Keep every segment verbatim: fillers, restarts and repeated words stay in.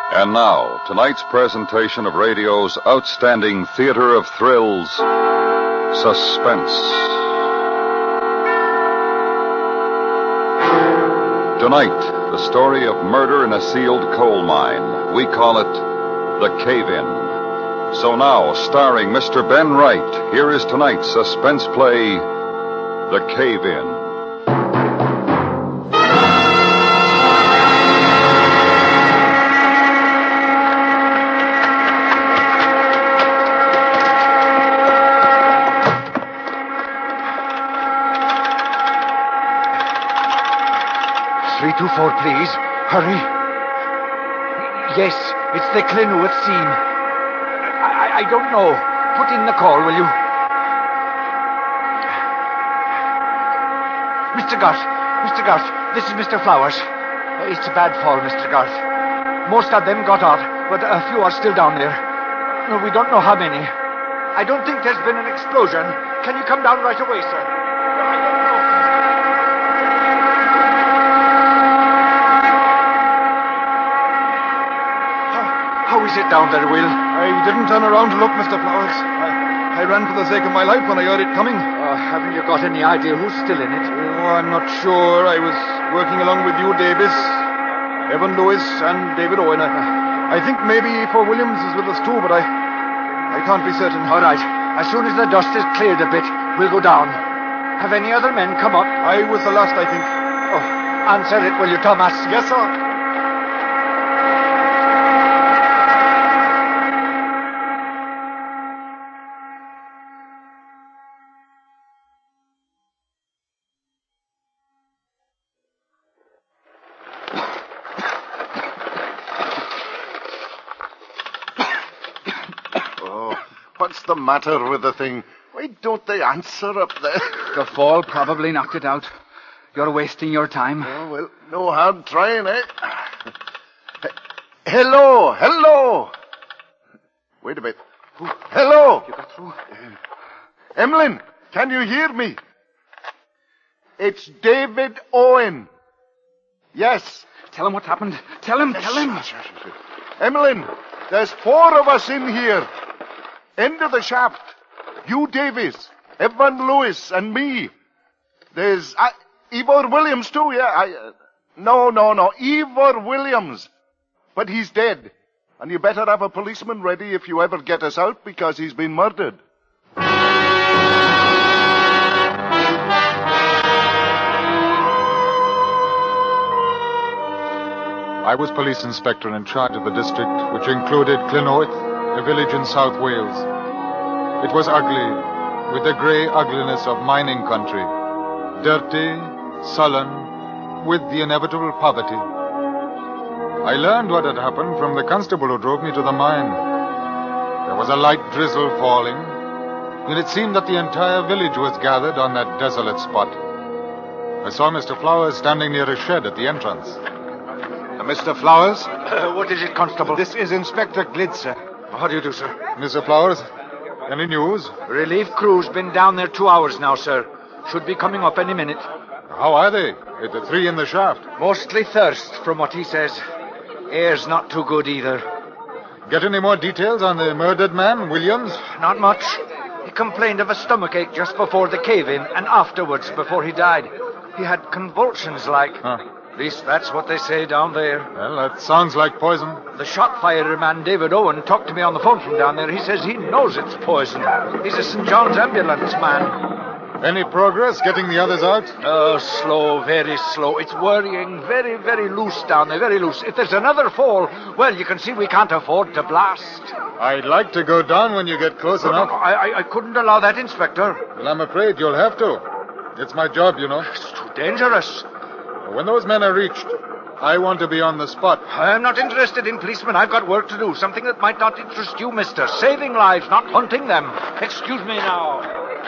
And now, tonight's presentation of radio's outstanding theater of thrills, Suspense. Tonight, the story of murder in a sealed coal mine. We call it The Cave-In. So now, starring Mister Ben Wright, here is tonight's suspense play, The Cave-In. three two four, please. Hurry. Yes, it's the Glenwood scene. I, I, I don't know. Put in the call, will you? Mister Garth, Mister Garth, this is Mister Flowers. It's a bad fall, Mister Garth. Most of them got out, but a few are still down there. No, we don't know how many. I don't think there's been an explosion. Can you come down right away, sir? I don't know. How is it down there, Will? I didn't turn around to look, Mister Flowers. I, I ran for the sake of my life when I heard it coming. Uh, haven't you got any idea who's still in it? Oh, I'm not sure. I was working along with you, Davis, Evan Lewis, and David Owen. I, I think maybe for Williams is with us too, but I, I can't be certain. All right. As soon as the dust is cleared a bit, we'll go down. Have any other men come up? I was the last, I think. Oh, answer it, will you, Thomas? Yes, sir. What's the matter with the thing? Why don't they answer up there? The fall probably knocked it out. You're wasting your time. Oh, well, no hard trying, eh? Hello, hello. Wait a bit. Hello. You got through? Uh, Emlyn, can you hear me? It's David Owen. Yes. Tell him what happened. Tell him, tell him. Emlyn, there's four of us in here. End of the shaft. You, Davis, Evan Lewis, and me. There's uh, Ivor Williams, too, yeah. I, uh, no, no, no. Ivor Williams. But he's dead. And you better have a policeman ready if you ever get us out, because he's been murdered. I was police inspector in charge of the district, which included Glenowith, a village in South Wales. It was ugly, with the grey ugliness of mining country. Dirty, sullen, with the inevitable poverty. I learned what had happened from the constable who drove me to the mine. There was a light drizzle falling, and it seemed that the entire village was gathered on that desolate spot. I saw Mister Flowers standing near a shed at the entrance. Uh, Mister Flowers? Uh, what is it, Constable? This is Inspector Glid, sir. How do you do, sir? Mister Flowers, any news? Relief crew's been down there two hours now, sir. Should be coming up any minute. How are they? At the three in the shaft? Mostly thirst, from what he says. Air's not too good either. Get any more details on the murdered man, Williams? Not much. He complained of a stomachache just before the cave-in and afterwards, before he died. He had convulsions like... Huh. At least that's what they say down there. Well, that sounds like poison. The shot firer man, David Owen, talked to me on the phone from down there. He says he knows it's poison. He's a Saint John's ambulance man. Any progress getting the others out? Oh, slow, very slow. It's worrying, very, very loose down there, very loose. If there's another fall, well, you can see we can't afford to blast. I'd like to go down when you get close No, enough. no, I, I, I couldn't allow that, Inspector. Well, I'm afraid you'll have to. It's my job, you know. It's too dangerous. When those men are reached, I want to be on the spot. I'm not interested in policemen. I've got work to do. Something that might not interest you, mister. Saving lives, not hunting them. Excuse me now.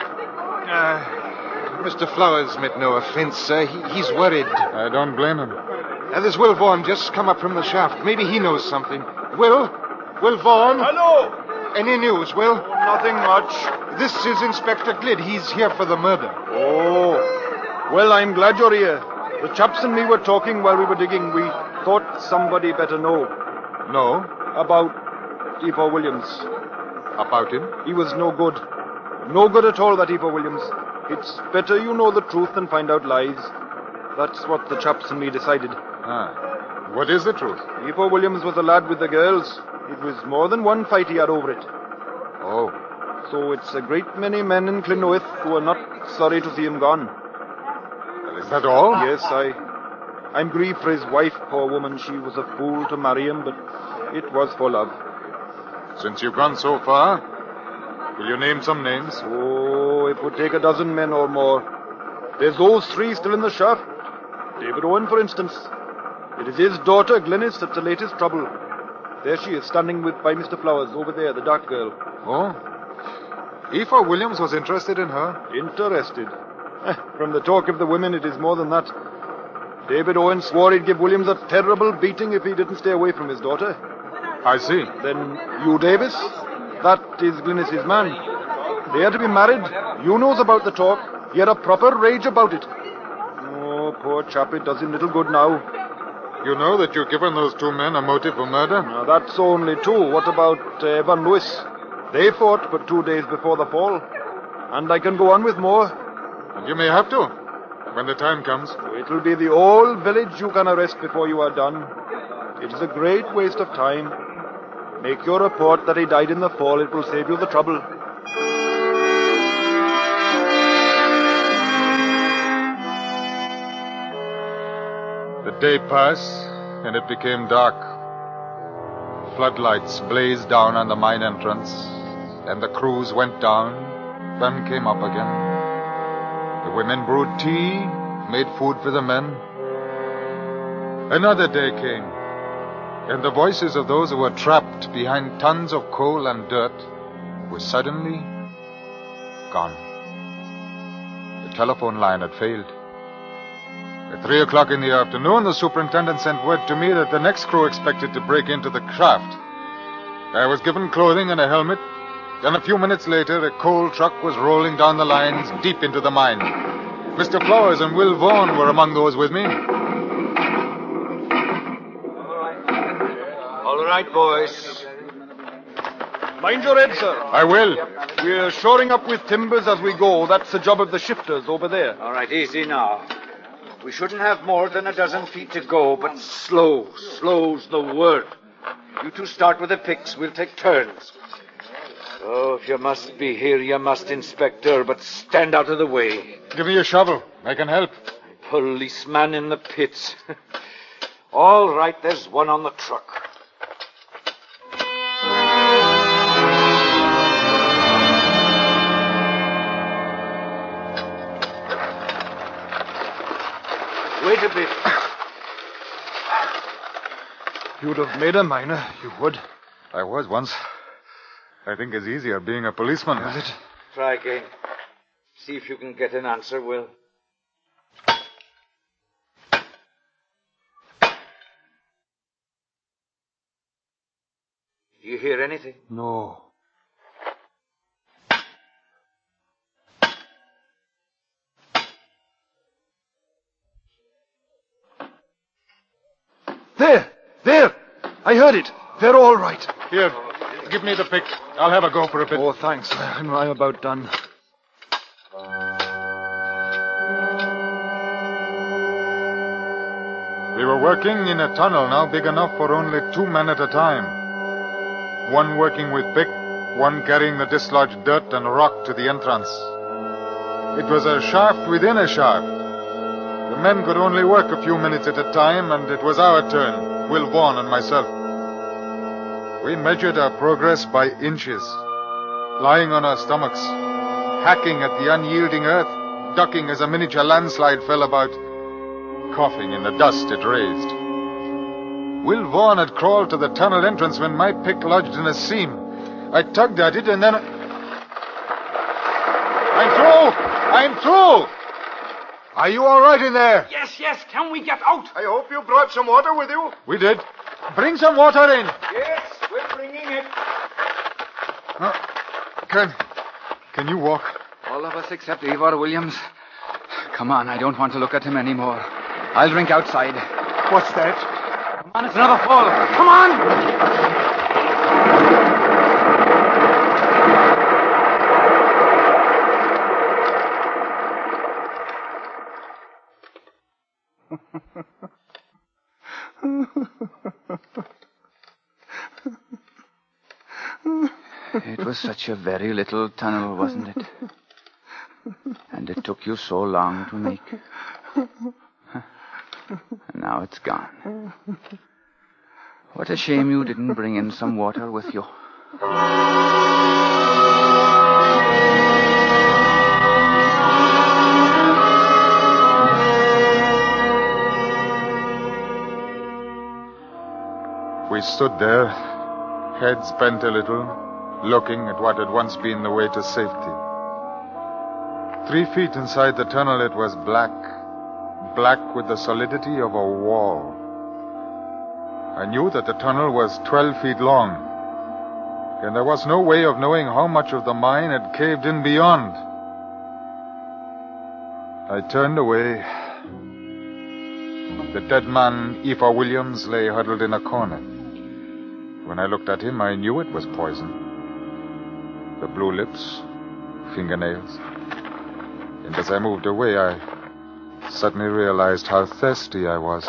Uh, Mister Flowers meant no offense, sir. He, he's worried. I don't blame him. Uh, there's Will Vaughan just come up from the shaft. Maybe he knows something. Will? Will Vaughan? Hello. Any news, Will? Nothing much. This is Inspector Glid. He's here for the murder. Oh. Well, I'm glad you're here. The chaps and me were talking while we were digging. We thought somebody better know. No. About Ivor Williams. About him? He was no good. No good at all, that Ivor Williams. It's better you know the truth than find out lies. That's what the chaps and me decided. Ah. What is the truth? Ivor Williams was a lad with the girls. It was more than one fight he had over it. Oh. So it's a great many men in Clynoweth who are not sorry to see him gone. Well, is that all? Yes, I... I'm grieved for his wife, poor woman. She was a fool to marry him, but it was for love. Since you've gone so far, will you name some names? Oh, it would take a dozen men or more. There's those three still in the shaft. David Owen, for instance. It is his daughter, Glynis, that's the latest trouble. There she is, standing with by Mister Flowers, over there, the dark girl. Oh? Ivor Williams was interested in her? Interested? From the talk of the women, it is more than that. David Owen swore he'd give Williams a terrible beating if he didn't stay away from his daughter. I see. Then you, Davis, that is Glynis's man. They are to be married. You knows about the talk. He had a proper rage about it. Oh, poor chap, it does him little good now. You know that you've given those two men a motive for murder? Now, that's only two. What about uh, Evan Lewis? They fought but two days before the fall. And I can go on with more. And you may have to, when the time comes. It'll be the whole village you can arrest before you are done. It is a great waste of time. Make your report that he died in the fall. It will save you the trouble. The day passed, and it became dark. Floodlights blazed down on the mine entrance, and the crews went down, then came up again. The women brewed tea, made food for the men. Another day came, and the voices of those who were trapped behind tons of coal and dirt were suddenly gone. The telephone line had failed. At three o'clock in the afternoon, the superintendent sent word to me that the next crew expected to break into the shaft. I was given clothing and a helmet. Then a few minutes later, a coal truck was rolling down the lines deep into the mine. Mister Flowers and Will Vaughan were among those with me. All right, boys. Mind your head, sir. I will. We're shoring up with timbers as we go. That's the job of the shifters over there. All right, easy now. We shouldn't have more than a dozen feet to go, but slow. Slow's the word. You two start with the picks. We'll take turns. Oh, if you must be here, you must, Inspector, but stand out of the way. Give me a shovel. I can help. Policeman in the pits. All right, there's one on the truck. Wait a bit. You'd have made a miner, you would. I was once. I think it's easier being a policeman. Is it? Try again. See if you can get an answer, Will. Do you hear anything? No. There! There! I heard it. They're all right. Here, give me the pick. I'll have a go for a bit. Oh, thanks. I'm, I'm about done. We were working in a tunnel now big enough for only two men at a time. One working with pick, one carrying the dislodged dirt and rock to the entrance. It was a shaft within a shaft. The men could only work a few minutes at a time, and it was our turn, Will Vaughan and myself. We measured our progress by inches, lying on our stomachs, hacking at the unyielding earth, ducking as a miniature landslide fell about, coughing in the dust it raised. Will Vaughan had crawled to the tunnel entrance when my pick lodged in a seam. I tugged at it, and then... I'm through! I'm through! Are you all right in there? Yes, yes. Can we get out? I hope you brought some water with you. We did. Bring some water in. Yes, we're bringing it. Uh, can... Can you walk? All of us except Ivor Williams. Come on, I don't want to look at him anymore. I'll drink outside. What's that? On, it's another fall. Come on! It was such a very little tunnel, wasn't it? And it took you so long to make. And now it's gone. What a shame you didn't bring in some water with you. We stood there, heads bent a little, looking at what had once been the way to safety. Three feet inside the tunnel it was black, black with the solidity of a wall. I knew that the tunnel was twelve feet long, and there was no way of knowing how much of the mine had caved in beyond. I turned away. The dead man, Eva Williams, lay huddled in a corner. When I looked at him, I knew it was poison. The blue lips, fingernails. And as I moved away, I suddenly realized how thirsty I was.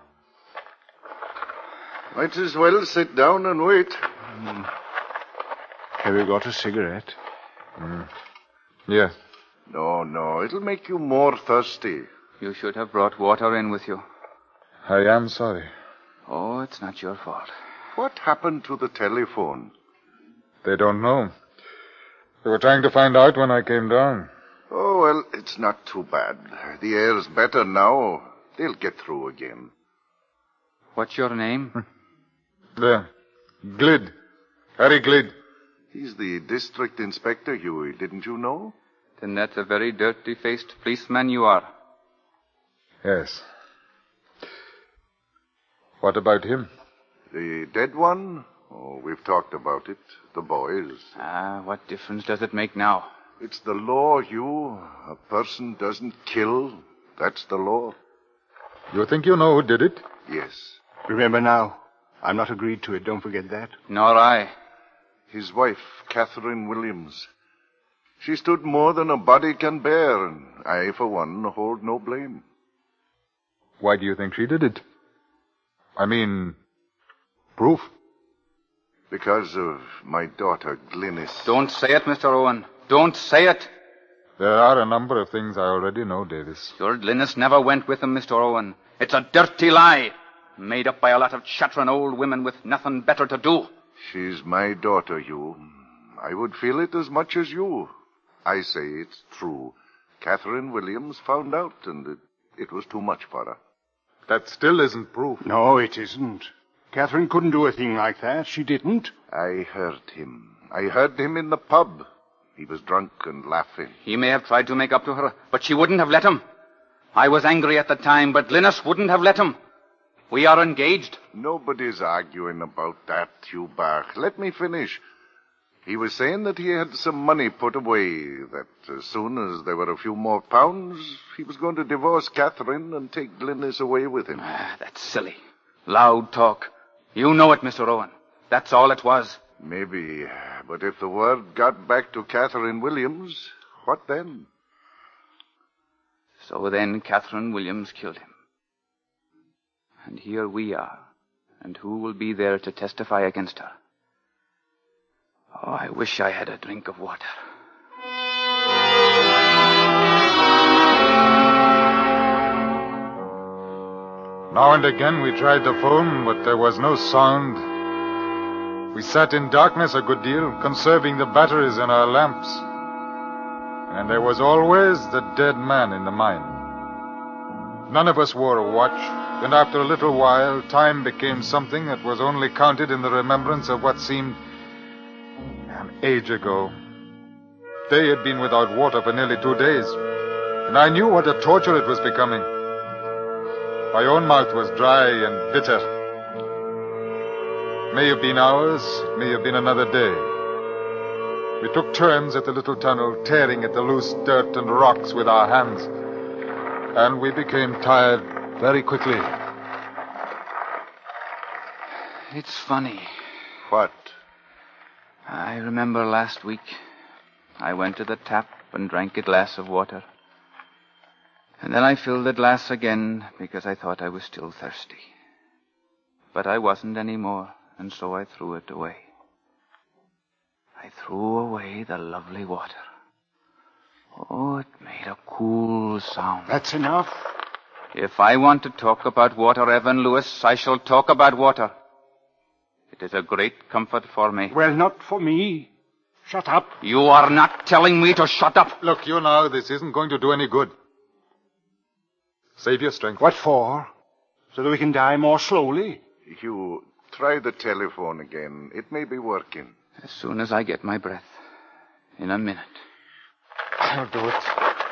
Might as well sit down and wait. Mm. Have you got a cigarette? Mm. Yes. No, no, it'll make you more thirsty. You should have brought water in with you. I am sorry. Oh, it's not your fault. What happened to the telephone? They don't know. They were trying to find out when I came down. Oh, well, it's not too bad. The air's better now. They'll get through again. What's your name? There. Glid. Harry Glid. He's the district inspector, Huey. Didn't you know? Then that's a very dirty-faced policeman you are. Yes. What about him? The dead one? Oh, we've talked about it. The boys. Ah, what difference does it make now? It's the law, Hugh. A person doesn't kill. That's the law. You think you know who did it? Yes. Remember now, I'm not agreed to it. Don't forget that. Nor I. His wife, Catherine Williams. She stood more than a body can bear, and I, for one, hold no blame. Why do you think she did it? I mean, proof? Because of my daughter, Glynis. Don't say it, Mister Owen. Don't say it. There are a number of things I already know, Davis. Your Glynis never went with him, Mister Owen. It's a dirty lie, made up by a lot of chattering old women with nothing better to do. She's my daughter, Hugh. I would feel it as much as you. I say it's true. Catherine Williams found out, and it, it was too much for her. That still isn't proof. No, it isn't. Catherine couldn't do a thing like that. She didn't. I heard him. I heard him in the pub. He was drunk and laughing. He may have tried to make up to her, but she wouldn't have let him. I was angry at the time, but Glynis wouldn't have let him. We are engaged. Nobody's arguing about that, Hugh Bach. Let me finish. He was saying that he had some money put away, that as soon as there were a few more pounds, he was going to divorce Catherine and take Glynis away with him. Ah, that's silly. Loud talk. You know it, Mister Owen. That's all it was. Maybe, but if the word got back to Catherine Williams, what then? So then Catherine Williams killed him. And here we are. And who will be there to testify against her? Oh, I wish I had a drink of water. Now and again we tried the phone, but there was no sound. We sat in darkness a good deal, conserving the batteries in our lamps. And there was always the dead man in the mine. None of us wore a watch, and after a little while, time became something that was only counted in the remembrance of what seemed an age ago. They had been without water for nearly two days, and I knew what a torture it was becoming. My own mouth was dry and bitter. It may have been hours, it may have been another day. We took turns at the little tunnel, tearing at the loose dirt and rocks with our hands. And we became tired very quickly. It's funny. What? I remember last week I went to the tap and drank a glass of water. And then I filled the glass again because I thought I was still thirsty. But I wasn't anymore, and so I threw it away. I threw away the lovely water. Oh, it made a cool sound. That's enough. If I want to talk about water, Evan Lewis, I shall talk about water. It is a great comfort for me. Well, not for me. Shut up. You are not telling me to shut up. Look, you know, this isn't going to do any good. Save your strength. What for? So that we can die more slowly? Hugh, try the telephone again. It may be working. As soon as I get my breath. In a minute. I'll do it.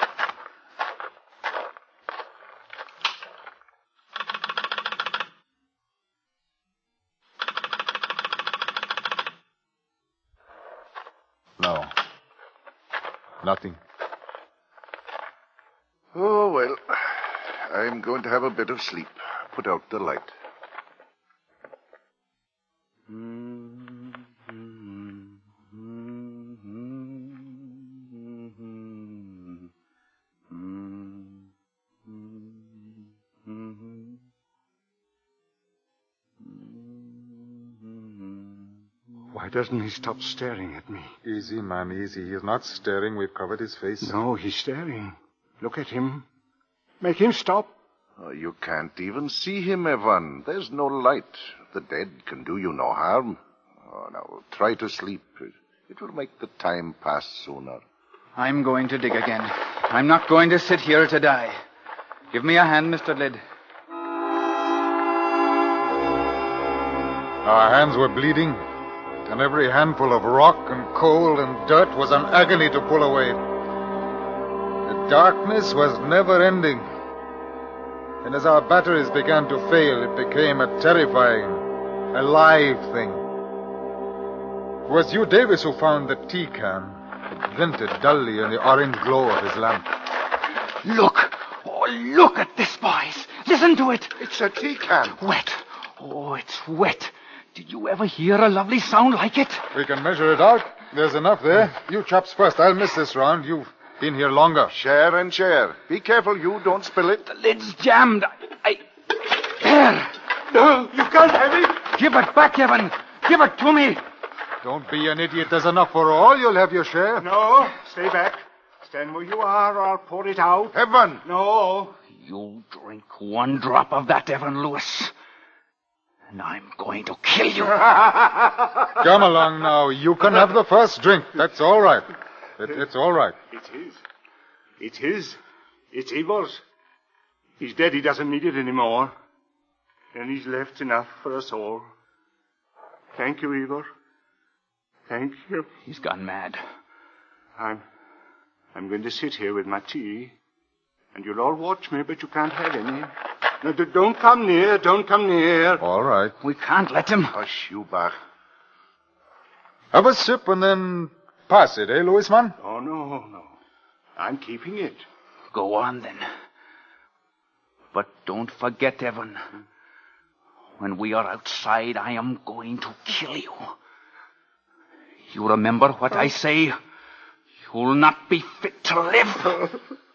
No. Nothing. Oh, well, I'm going to have a bit of sleep. Put out the light. Why doesn't he stop staring at me? Easy, man, easy. He's not staring. We've covered his face. No, he's staring. Look at him. Make him stop. Oh, you can't even see him, Evan. There's no light. The dead can do you no harm. Oh, now, try to sleep. It, it will make the time pass sooner. I'm going to dig again. I'm not going to sit here to die. Give me a hand, Mister Lid. Our hands were bleeding, and every handful of rock and coal and dirt was an agony to pull away. The darkness was never ending. And as our batteries began to fail, it became a terrifying, alive thing. It was you, Davis, who found the tea can. It glinted dully in the orange glow of his lamp. Look! Oh, look at this, boys. Listen to it. It's a tea can. Wet. Oh, it's wet. Did you ever hear a lovely sound like it? We can measure it out. There's enough there. You chaps first. I'll miss this round. You've been here longer. Share and share. Be careful, you don't spill it. The lid's jammed. I... There. No, you can't have it. Give it back, Evan. Give it to me. Don't be an idiot. There's enough for all. You'll have your share. No, stay back. Stand where you are, or I'll pour it out. Evan! No. You drink one drop of that, Evan Lewis, and I'm going to kill you. Come along now. You can have the first drink. That's all right. It, it's all right. It's his. It's his. It's Ivor's. He's dead. He doesn't need it anymore. And he's left enough for us all. Thank you, Ivor. Thank you. He's gone mad. I'm... I'm going to sit here with my tea. And you'll all watch me, but you can't have any. No, d- don't come near. Don't come near. All right. We can't let him. Hush, you, Bach. Have a sip and then pass it, eh, Louis, man? Oh, no, no. I'm keeping it. Go on, then. But don't forget, Evan. When we are outside, I am going to kill you. You remember what I say? You'll not be fit to live.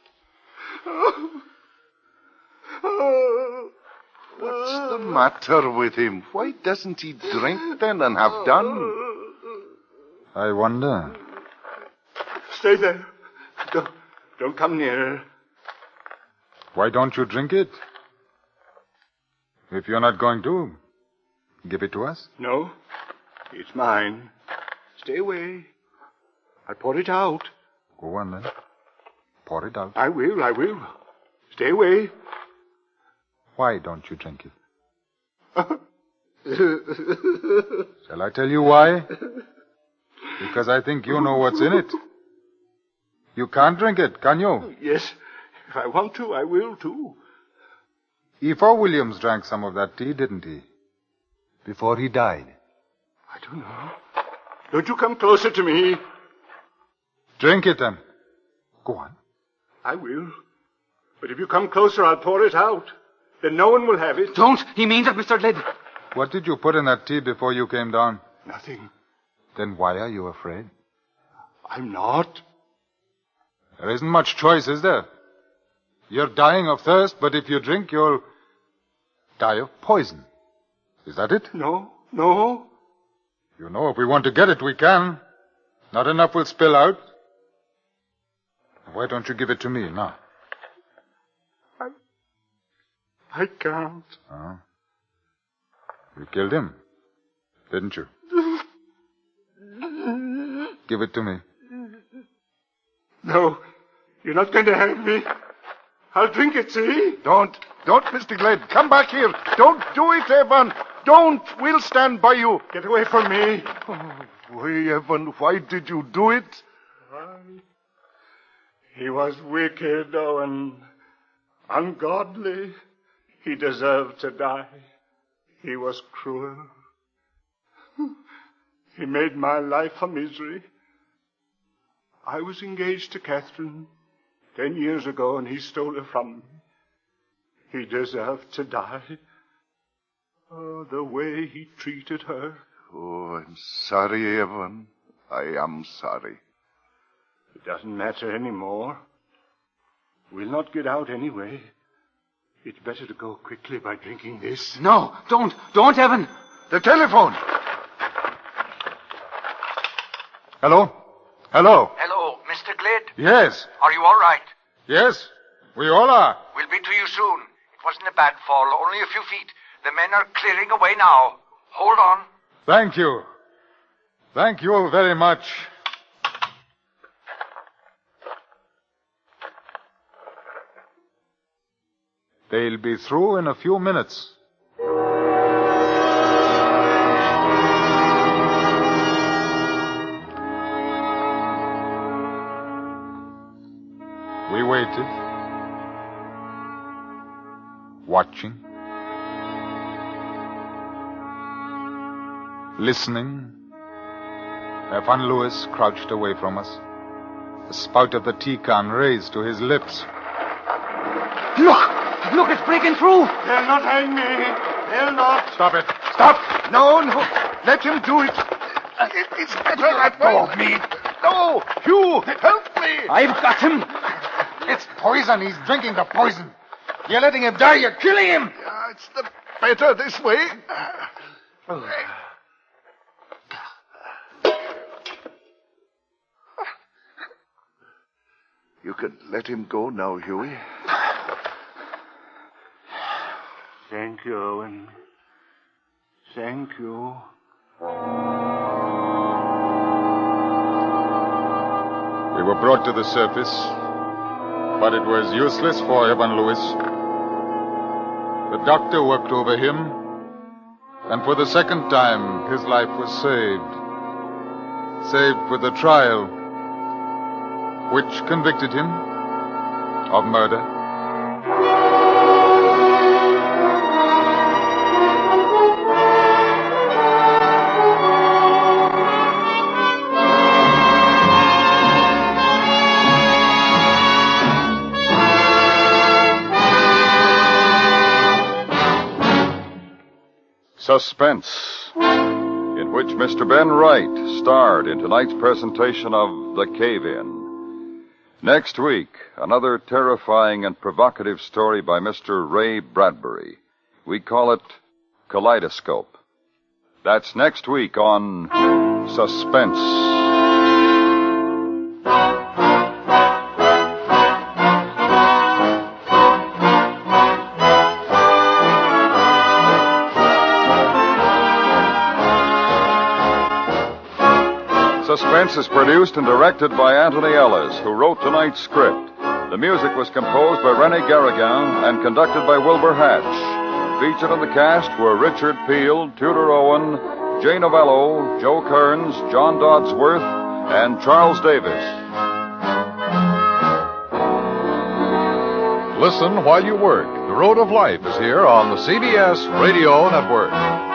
What's the matter with him? Why doesn't he drink then and have done? I wonder. Stay there. Don't, don't come near. Why don't you drink it? If you're not going to, give it to us. No, it's mine. Stay away. I'll pour it out. Go on, then. Pour it out. I will, I will. Stay away. Why don't you drink it? Shall I tell you why? Because I think you know what's in it. You can't drink it, can you? Yes, if I want to, I will, too. Ivor Williams drank some of that tea, didn't he? Before he died. I don't know. Don't you come closer to me. Drink it, then. Go on. I will. But if you come closer, I'll pour it out. Then no one will have it. Don't. He means it, Mister Lid. What did you put in that tea before you came down? Nothing. Then why are you afraid? I'm not. There isn't much choice, is there? You're dying of thirst, but if you drink, you'll die of poison. Is that it? No, no. You know, if we want to get it, we can. Not enough will spill out. Why don't you give it to me now? I... I can't. Oh. You killed him, didn't you? Give it to me. No, you're not going to help me. I'll drink it, see? Don't, don't, Mister Glade. Come back here. Don't do it, Evan. Don't. We'll stand by you. Get away from me. Oh, why, Evan, why did you do it? He was wicked, Owen. Ungodly. He deserved to die. He was cruel. He made my life a misery. I was engaged to Catherine ten years ago, and he stole her from me. He deserved to die. Oh, the way he treated her. Oh, I'm sorry, Evan. I am sorry. It doesn't matter anymore. We'll not get out anyway. It's better to go quickly by drinking this. No, don't. Don't, Evan. The telephone. Hello? Hello? Hello, Mister Glade. Yes. Are you all right? Yes. We all are. We'll be to you soon. It wasn't a bad fall, only a few feet. The men are clearing away now. Hold on. Thank you. Thank you very much. They'll be through in a few minutes. We waited, watching, listening. Evan Lewis crouched away from us, the spout of the tea can raised to his lips. Look! Look, it's breaking through! They'll not hang me. They'll not. Stop it! Stop! No, no. Let him do it. it it's better. Let go of me. No, you, help me. I've got him. It's poison. He's drinking the poison. You're letting him die. You're killing him. Yeah, it's the better this way. You can let him go now, Huey. Thank you, Owen. Thank you. We were brought to the surface, but it was useless for Evan Lewis. The doctor worked over him, and for the second time, his life was saved. Saved for the trial, which convicted him of murder. Suspense, in which Mister Ben Wright starred in tonight's presentation of The Cave-In. Next week, another terrifying and provocative story by Mister Ray Bradbury. We call it Kaleidoscope. That's next week on Suspense. Suspense is produced and directed by Anthony Ellis, who wrote tonight's script. The music was composed by René Garrigan and conducted by Wilbur Hatch. Featured in the cast were Richard Peel, Tudor Owen, Jay Novello, Joe Kearns, John Dodsworth, and Charles Davis. Listen while you work. The Road of Life is here on the C B S Radio Network.